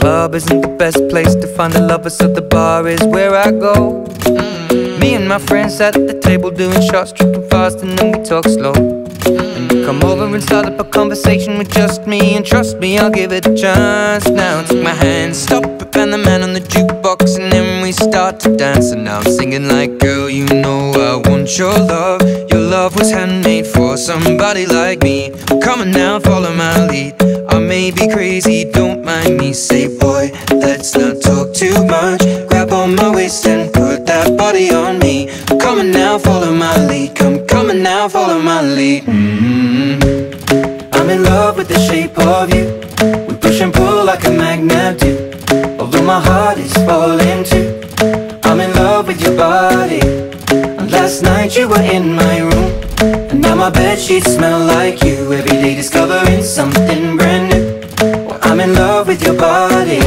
club isn't the best place to find a lover, so the bar is where I go. Me and my friends at the table doing shots, tripping fast, and then we talk slow. And you come over and start up a conversation with just me, and trust me, I'll give it a chance. Now take my hand, stop it, and the man on the jukebox, and then we start to dance. And now I'm singing like, girl, you know I want your love. Your love was handmade for somebody like me. Come on now, follow my lead. I may be crazy, don't mind me. Say, boy, let's not talk too much. Grab on my waist and put that body on me. Come on now, follow my lead. Come on now, follow my lead. I'm in love with the shape of you. We push and pull like a magnet do. Although my heart is falling too, I'm in love with your body. And last night you were in my room, and now my bedsheets smell like you. Every day discovering something brand new. Well, I'm in love with your body.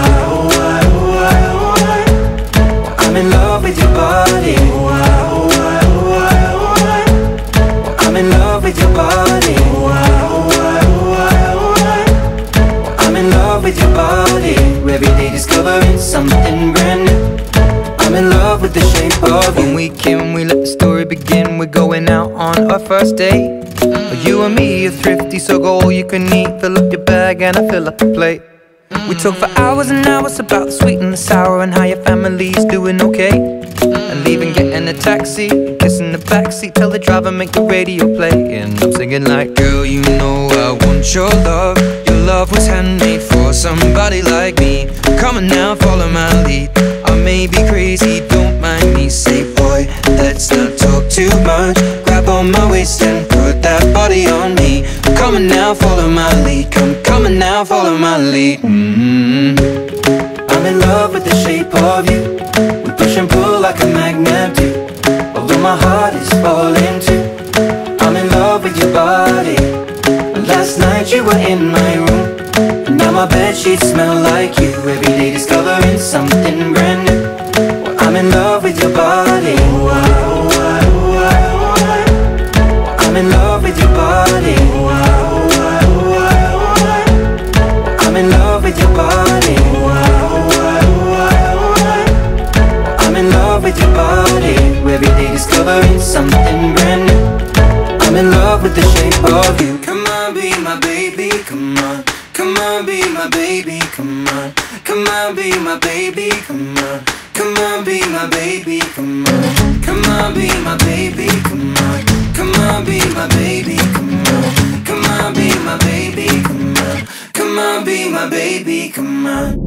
I'm in love with your body. I'm in love with your body. I'm in love with your body. Every day discovering something brand new. I'm in love with the shape of you. When we came, we let the story begin. We're going out on our first date. You and me are thrifty, so go all you can eat. Fill up your bag and I fill up the plate. We talk for hours and hours about the sweet and the sour, and how your family's doing okay. And leaving, getting a taxi, kissing the backseat, tell the driver make the radio play. And I'm singing like, girl, you know I want your love. Your love was handmade for somebody like me. Come on now, follow my lead. I may be crazy, don't mind me. Say, boy, let's not talk too much. Grab on my waist and put that body on me. Come on now, follow my lead. Come on now, follow my lead. I'm in love with the shape of you. We push and pull like a magnet do. Although my heart is falling too, I'm in love with your body. Last night you were in my room, and now my bedsheets smell like you. Every day discovering something brand new. Well, I'm in love with your body. I'm in love with your body. I'm in love with your body. I'm in love with your body. Every day discovering something brand new. I'm in love with the shape of you. Come on, be my baby, come on. Come on, be my baby, come on. Come on, be my baby, come on. Come on, be my baby, come on. Come on, be my baby, come on. Come on, be my baby, come on. Come on, be my baby, come on. Come on, be my baby, come on.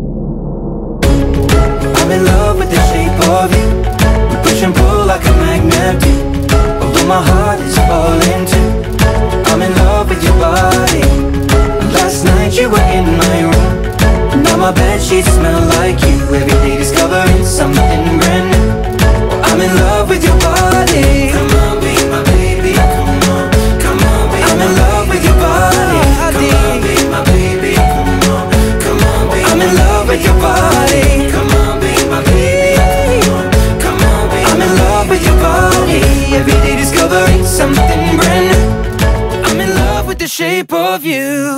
I'm in love with the shape of you. We push and pull like a magnet do. Although my heart is falling too, I'm in love with your body. Last night you were in my room, and now my bedsheets smell like you. Every day discovering something brand new. I'm in love with your body. Come on, be my baby, come on. Come on, be I'm in love with your body. Come on, be my baby, come on. Come on, be I'm in love with your body. Come on, be my baby, come on. Come on, be I'm in love with your body. Every day discovering something brand new. I'm in love with the shape of you.